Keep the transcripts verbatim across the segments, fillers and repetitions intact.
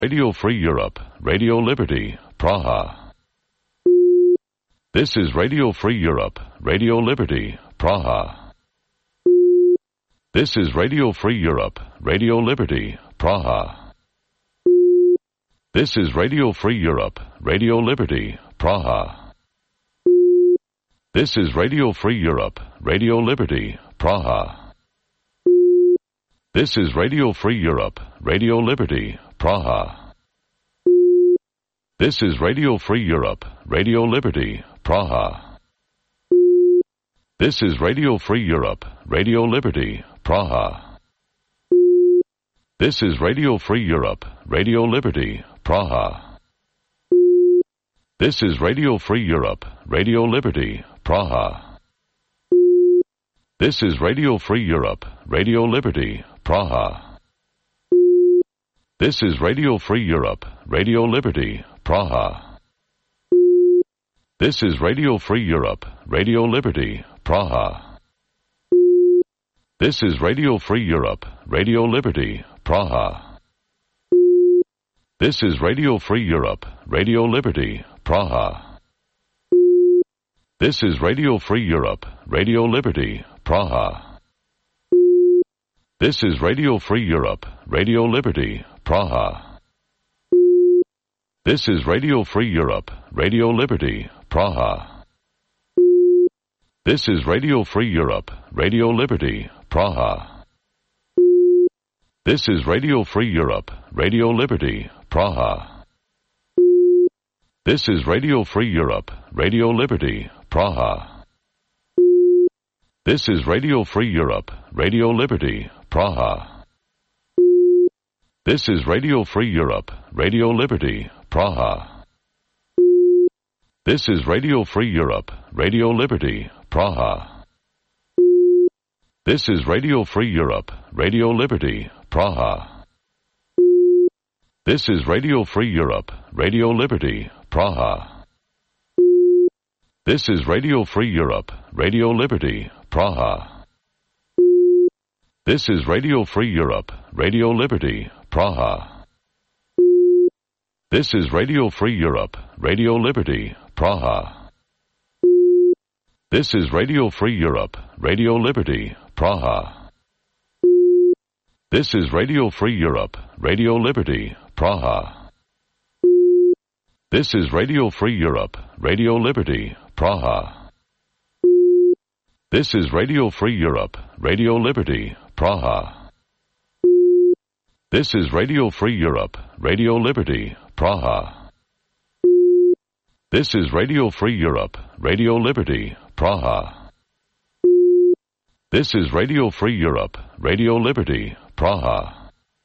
Radio Free Europe, Radio Liberty, Praha. This is Radio Free Europe, Radio Liberty, Praha. This is Radio Free Europe, Radio Liberty, Praha. This is Radio Free Europe, Radio Liberty, Praha. This is Radio Free Europe, Radio Liberty, Praha. This is Radio Free Europe, Radio Liberty, Praha. This is Radio Free Europe, Radio Liberty, Praha. This is Radio Free Europe, Radio Liberty, Praha. This is Radio Free Europe, Radio Liberty, Praha. This is Radio Free Europe, Radio Liberty, Praha. This is Radio Free Europe, Radio Liberty, Praha. This is Radio Free Europe, Radio Liberty, Praha. This is Radio Free Europe, Radio Liberty, Praha. This is Radio Free Europe, Radio Liberty, Praha. This is Radio Free Europe, Radio Liberty, Praha. This is Radio Free Europe, Radio Liberty, Praha. This is Radio Free Europe, Radio Liberty, Praha. This is Radio Free Europe, Radio Liberty, Praha. This is Radio Free Europe, Radio Liberty, Praha. This is Radio Free Europe, Radio Liberty, Praha. This is Radio Free Europe, Radio Liberty, Praha. This is Radio Free Europe, Radio Liberty, Praha. This is Radio Free Europe, Radio Liberty, Praha. This is Radio Free Europe, Radio Liberty, Praha. This is Radio Free Europe, Radio Liberty, Praha. This is Radio Free Europe, Radio Liberty, Praha. This is Radio Free Europe, Radio Liberty, Praha. This is Radio Free Europe, Radio Liberty, Praha. This is Radio Free Europe, Radio Liberty, Praha. This is Radio Free Europe, Radio Liberty, Praha. This is Radio Free Europe, Radio Liberty, Praha. This is Radio Free Europe, Radio Liberty, Praha. This is Radio Free Europe, Radio Liberty, Praha. This is Radio Free Europe, Radio Liberty, Praha. This is Radio Free Europe, Radio Liberty, Praha. This is Radio Free Europe, Radio Liberty, Praha.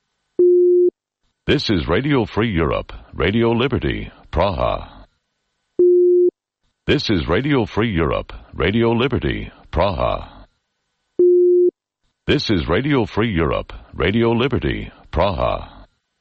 This is Radio Free Europe, Radio Liberty, Praha. This is Radio Free Europe, Radio Liberty, Praha. This is Radio Free Europe, Radio Liberty, Praha.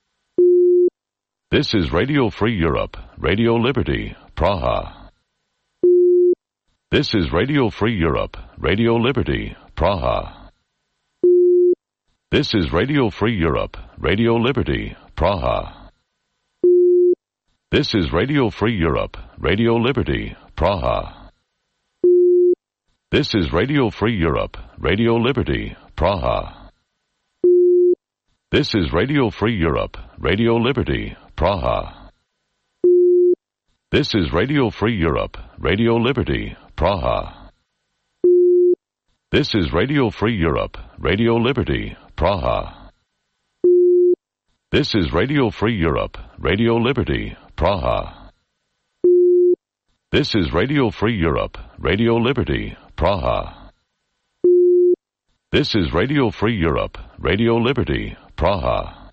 This is Radio Free Europe, Radio Liberty, Praha. This is Radio Free Europe, Radio Liberty, Praha. This is Radio Free Europe, Radio Liberty, Praha. This is Radio Free Europe, Radio Liberty, Praha. This is Radio Free Europe, Radio Liberty, Praha. This is Radio Free Europe, Radio Liberty, Praha. This is Radio Free Europe, Radio Liberty, Praha. This is Radio Free Europe, Radio Liberty, Praha. This is Radio Free Europe, Radio Liberty, Praha. This is Radio Free Europe, Radio Liberty, Praha. This is Radio Free Europe, Radio Liberty, Praha.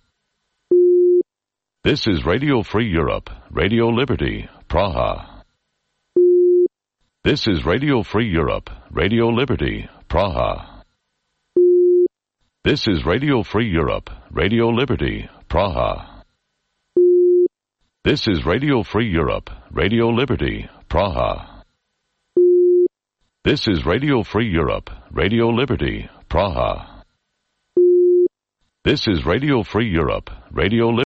This is Radio Free Europe, Radio Liberty, Praha. This is Radio Free Europe, Radio Liberty, Praha. This is Radio Free Europe, Radio Liberty, Praha. This is Radio Free Europe, Radio Liberty, Praha. This is Radio Free Europe, Radio Liberty, Praha. This is Radio Free Europe, Radio Liberty.